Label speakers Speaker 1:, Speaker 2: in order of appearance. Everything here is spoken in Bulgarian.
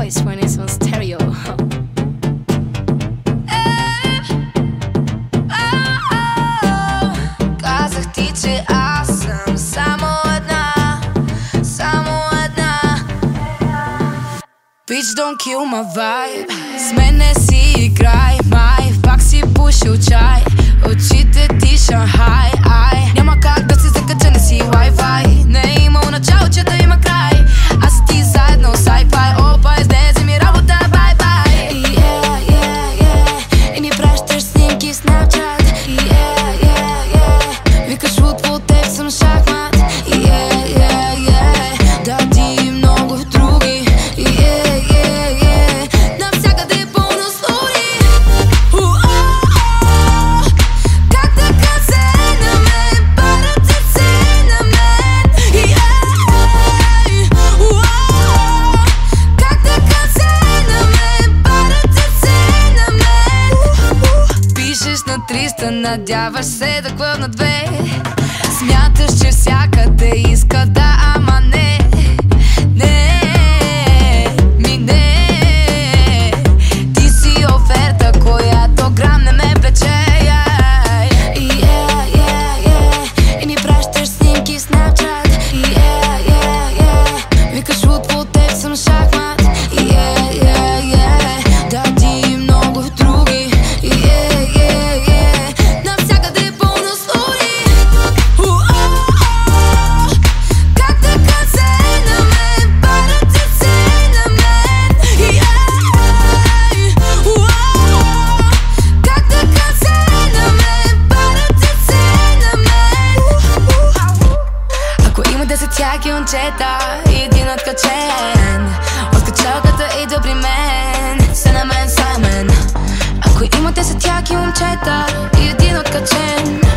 Speaker 1: voice when it's on stereo.
Speaker 2: Казах ти, че аз съм само една. Bitch, don't kill my vibe. С мен не си играй, май. Пак си пушил чай. Очите ти Шанхай, ай. Няма как да се закача, не си Wi-Fi. Не е имало начало, че да има край. Аз и ти заедно sci-fi. Опа, излезе ми работа, бай-бай. Yeah, yeah, yeah. И ни пращаш снимки в Snapchat. Yeah, yeah, yeah. Викаш от теб съм шахмат. Yeah, yeah, yeah. Да, ти и много други. Yeah, yeah, yeah. Навсякъде е пълно слуги. Как така се на мен, парате се на мен. Yeah. Как така се на мен, парате се на мен. Пишеш на 300, надяваш се да клъвна 2. Смяташ, че всякъде иска да, ама не. Не, ми не. Ти си оферта, която грам не ме влече. Yeah, yeah, yeah. И ми пращаш снимки в Snapchat. Yeah, yeah, yeah. Викаш от теб съм шахмат. Yeah, yeah, yeah. Да, ти и много други. Yeah, yeah, yeah. Навсякъде е пълно слуги. Как така се на мен, парате се на мен. Yeah. Как така се на мен, парате се на мен. Ако има 10 тяги момчета и един откачен, от качалката идва при мен. Се на мен, са на мен. Ако има 10 тяги момчета и един откачен,